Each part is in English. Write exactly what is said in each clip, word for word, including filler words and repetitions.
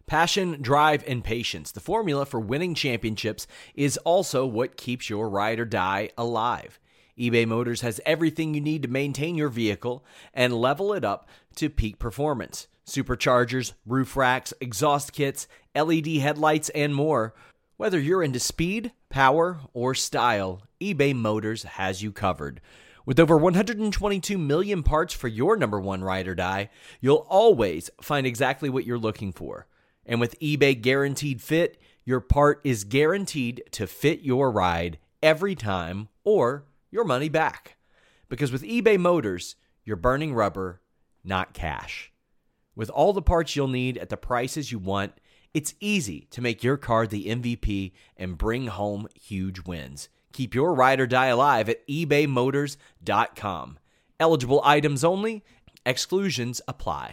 Passion, drive, and patience. The formula for winning championships is also what keeps your ride or die alive. eBay Motors has everything you need to maintain your vehicle and level it up to peak performance. Superchargers, roof racks, exhaust kits, L E D headlights, and more. Whether you're into speed, power, or style, eBay Motors has you covered. With over one hundred twenty-two million parts for your number one ride or die, you'll always find exactly what you're looking for. And with eBay Guaranteed Fit, your part is guaranteed to fit your ride every time or your money back. Because with eBay Motors, you're burning rubber, not cash. With all the parts you'll need at the prices you want, it's easy to make your car the M V P and bring home huge wins. Keep your ride or die alive at ebay motors dot com. Eligible items only. Exclusions apply.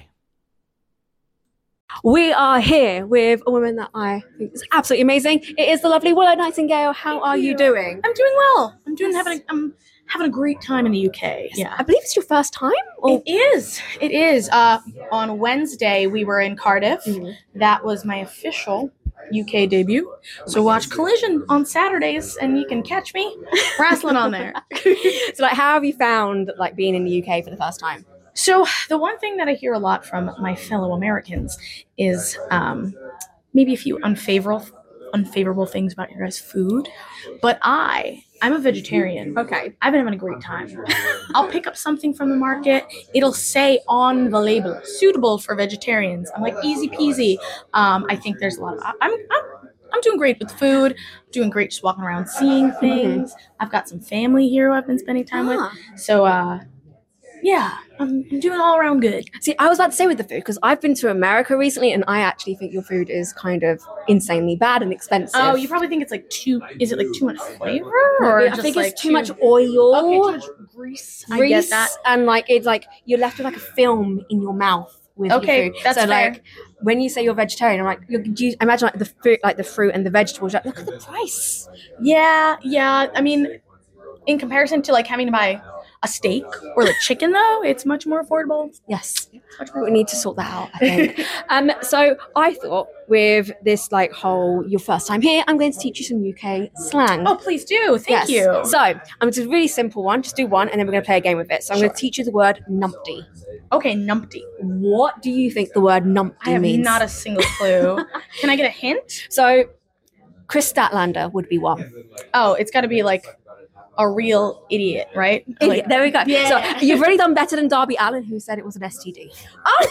We are here with a woman that I think is absolutely amazing. It is the lovely Willow Nightingale. How Thank are you. you doing? I'm doing well. I'm doing having a, I'm having a great time in the U K. Yes. Yeah. I believe it's your first time? Or- It is. It is. Uh, on Wednesday, we were in Cardiff. Mhm. That was my official U K debut. So watch Collision on Saturdays, and you can catch me wrestling on there. So, like, how have you found like being in the U K for the first time? So the one thing that I hear a lot from my fellow Americans is um, maybe a few unfavorable unfavorable things about your guys' food. But I, I'm a vegetarian. Okay. I've been having a great time. I'll pick up something from the market. It'll say on the label, suitable for vegetarians. I'm like, easy peasy. Um, I think there's a lot of, I'm, I'm, I'm doing great with food, doing great just walking around, seeing things. I've got some family here who I've been spending time Ah. with. So, uh, yeah, I'm doing all around good. See, I was about to say with the food, because I've been to America recently, and I actually think your food is kind of insanely bad and expensive. Oh, you probably think it's like too, is it like too much flavor? Or I just think like it's too much oil. Okay, too much grease. I grease, get that. and like it's like you're left with like a film in your mouth with Okay, your food. that's so fair. like when you say you're vegetarian, I'm like, you're, you imagine like the fruit, like the fruit and the vegetables. You're like, look at the price. Yeah, yeah. I mean, in comparison to like having to buy a steak or like chicken, though, it's much more affordable. Yes, we need to sort that out, I think. um, so I thought with this like whole your first time here, I'm going to teach you some U K slang. Oh, please do. yes. Thank you. So I'm just a really simple one. Just do one, and then we're going to play a game with it. So I'm Sure. going to teach you the word numpty. Okay, numpty. What do you think the word numpty I have means? not a single clue. Can I get a hint? So Chris Statlander would be one. Oh, it's got to be like a real idiot, right? Idiot, Like, there we go. Yeah. So you've already done better than Darby Allin, who said it was an S T D. oh,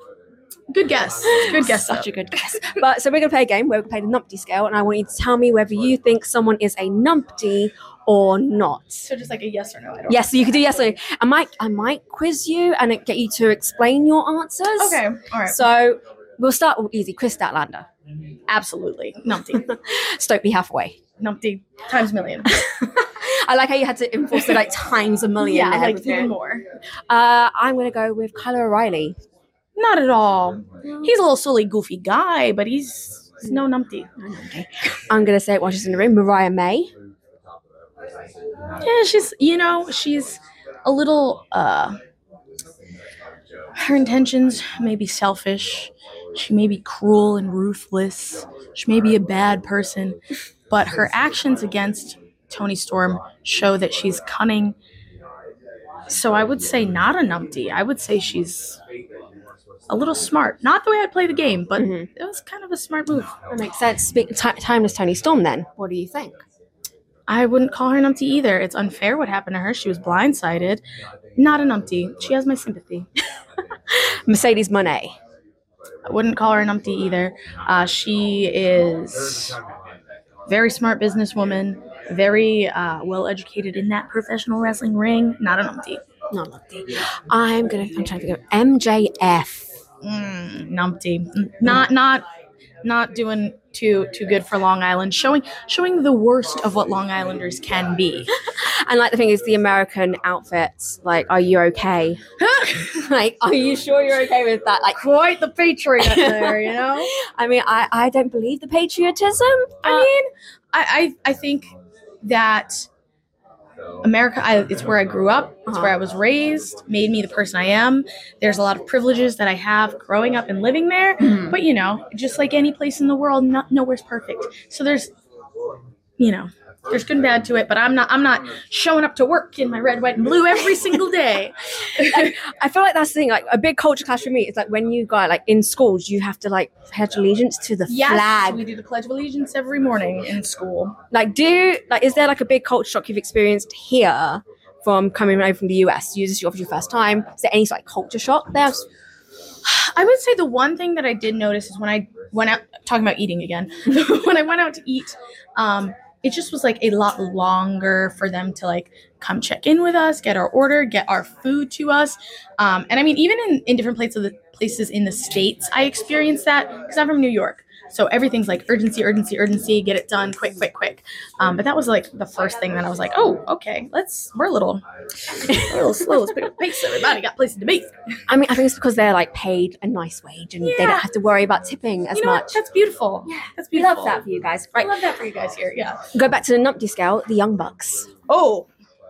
good guess. Good guess. Such though. a good guess. But so we're going to play a game where we play the numpty scale, and I want you to tell me whether you think someone is a numpty or not. So just like a yes or no. I don't Yes, so you can do yes or no. I might, I might quiz you and get you to explain your answers. Okay. All right. So we'll start with easy. Chris Statlander. Absolutely. Numpty. Stokely Hathaway. Numpty times million. I like how you had to enforce the like times a million. Yeah, there like with even it. more. Uh, I'm going to go with Kyle O'Reilly. Not at all. He's a little silly, goofy guy, but he's, he's no numpty. I'm going to say it while she's in the room. Mariah May. Yeah, she's, you know, she's a little, uh, her intentions may be selfish. She may be cruel and ruthless. She may be a bad person, but her actions against Toni Storm show that she's cunning. So I would say not a numpty. I would say she's a little smart. Not the way I'd play the game, but Mhm. it was kind of a smart move. That makes sense. Speak, t- timeless Toni Storm then. What do you think? I wouldn't call her numpty either. It's unfair what happened to her. She was blindsided. Not a numpty. She has my sympathy. Mercedes Moné. I wouldn't call her a numpty either. Uh, she is very smart businesswoman, very uh, well educated in that professional wrestling ring. Not a numpty. Not numpty. I'm gonna. I'm trying to think of M J F. Mm, numpty. Not not not doing too too good for Long Island. Showing showing the worst of what Long Islanders can be. And like the thing is, the American outfits. Like, are you okay? Like, are you sure you're okay with that? Like, Quite the patriot there, you know. I mean, I, I don't believe the patriotism. I uh, mean, I, I I think that America, I, it's where I grew up. It's Uh-huh. where I was raised, made me the person I am. There's a lot of privileges that I have growing up and living there. Mhm. But, you know, just like any place in the world, not, nowhere's perfect. So there's, you know, there's good and bad to it, but I'm not I'm not showing up to work in my red, white, and blue every single day. I feel like that's the thing. Like a big culture clash for me is like when you go like in schools, you have to like pledge allegiance to the Yes, flag. we do the Pledge of Allegiance every morning in school. Like, do like is there like a big culture shock you've experienced here from coming over from the U S? You this is your your first time. Is there any like culture shock there? I would say the one thing that I did notice is when I went out, talking about eating again, when I went out to eat, um, it just was like a lot longer for them to like come check in with us, get our order, get our food to us. Um, and I mean, even in, in different places, of the, places in the States, I experienced that because I'm from New York. So everything's like urgency, urgency, urgency, get it done quick, quick, quick. Um, but that was like the first thing that I was like, oh, okay, let's, we're a little, a little slow. Let's pick up the pace. Everybody got places to be. I mean, I think it's because they're like paid a nice wage and they Yeah. don't have to worry about tipping as You know what? much. That's beautiful. Yeah, That's we beautiful. love that for you guys. I Right, love that for you guys here. Yeah. go back to the Numpty scale. The Young Bucks. Oh.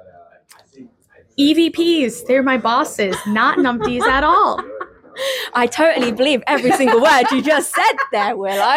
E V Ps, they're my bosses, not numpties at all. I totally believe every single word you just said there, Willow.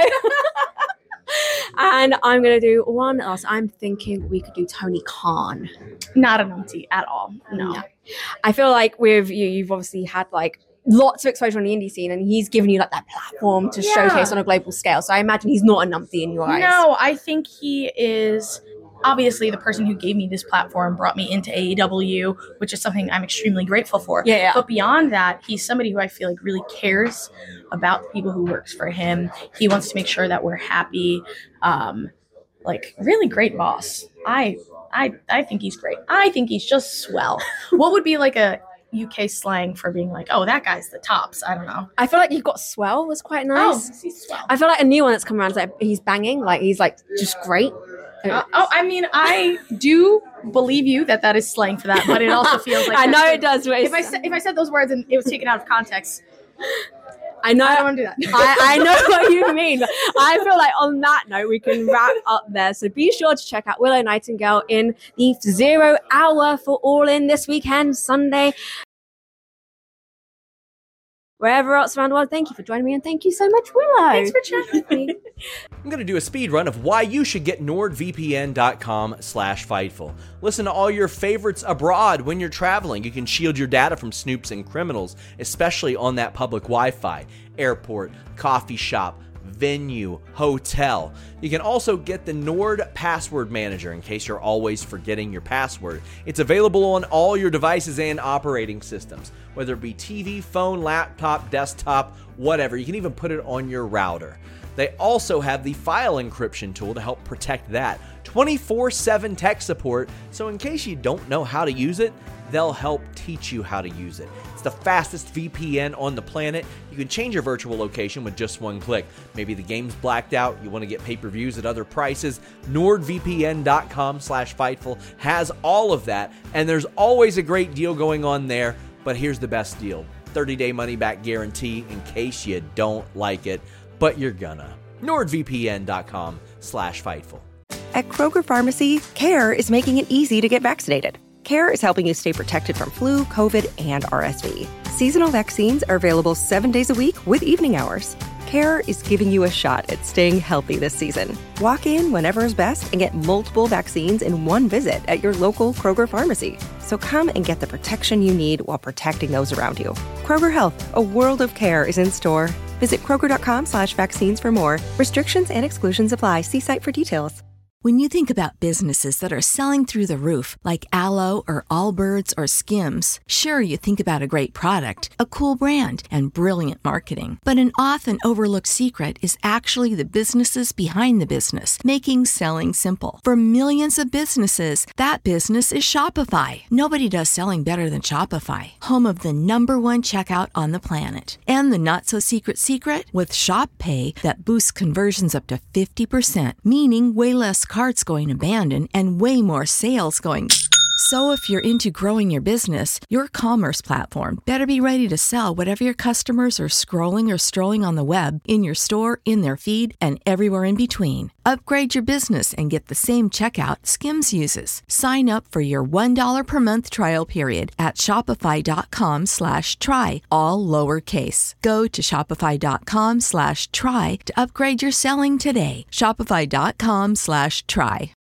And I'm going to do one else. I'm thinking we could do Tony Khan. Not a numpty at all. No. No. I feel like with you, you've obviously had like lots of exposure on the indie scene and he's given you like that platform to Yeah. showcase on a global scale. So I imagine he's not a numpty in your eyes. No, I think he is obviously the person who gave me this platform, brought me into A E W, which is something I'm extremely grateful for. Yeah, yeah. But beyond that, he's somebody who I feel like really cares about the people who works for him. He wants to make sure that we're happy. Um, like really great boss. I I I think he's great. I think he's just swell. What would be like a U K slang for being like, oh, that guy's the tops? I don't know. I feel like you've got Swell was quite nice. Oh, he's swell. I feel like a new one that's come around is like he's banging. Like he's like just great. Uh, oh, I mean, I do believe you that that is slang for that, but it also feels like I that know too. it does. But If I said if I said those words and it was taken out of context, I know I don't want to do that. I, I know what you mean. But I feel like on that note, we can wrap up there. So be sure to check out Willow Nightingale in the Zero Hour for All In this weekend, Sunday. Wherever else around the world, thank you for joining me and thank you so much, Willow. Thanks for chatting with me. I'm going to do a speed run of why you should get nordvpn.com slash Fightful. Listen to all your favorites abroad when you're traveling. You can shield your data from snoops and criminals, especially on that public Wi-Fi, airport, coffee shop, venue, hotel. You can also get the Nord Password Manager in case you're always forgetting your password. It's available on all your devices and operating systems, whether it be T V, phone, laptop, desktop, whatever. You can even put it on your router. They also have the file encryption tool to help protect that. twenty-four seven tech support, so in case you don't know how to use it, they'll help teach you how to use it. It's the fastest V P N on the planet. You can change your virtual location with just one click. Maybe the game's blacked out, you want to get pay-per-views at other prices. NordVPN.com slash Fightful has all of that, and there's always a great deal going on there, but here's the best deal. thirty-day money-back guarantee in case you don't like it, but you're gonna. NordVPN.com slash Fightful. At Kroger Pharmacy, CARE is making it easy to get vaccinated. CARE is helping you stay protected from flu, COVID, and R S V. Seasonal vaccines are available seven days a week with evening hours. CARE is giving you a shot at staying healthy this season. Walk in whenever is best and get multiple vaccines in one visit at your local Kroger Pharmacy. So come and get the protection you need while protecting those around you. Kroger Health, a world of care is in store. Visit Kroger.com slash vaccines for more. Restrictions and exclusions apply. See site for details. When you think about businesses that are selling through the roof, like Aloe or Allbirds or Skims, sure, you think about a great product, a cool brand, and brilliant marketing. But an often overlooked secret is actually the businesses behind the business, making selling simple. For millions of businesses, that business is Shopify. Nobody does selling better than Shopify, home of the number one checkout on the planet. And the not-so-secret secret? With Shop Pay that boosts conversions up to fifty percent, meaning way less carts going abandoned and way more sales going So if you're into growing your business, your commerce platform better be ready to sell whatever your customers are scrolling or strolling on the web, in your store, in their feed, and everywhere in between. Upgrade your business and get the same checkout Skims uses. Sign up for your one dollar per month trial period at shopify.com slash try, all lowercase. Go to shopify.com slash try to upgrade your selling today. Shopify.com slash try.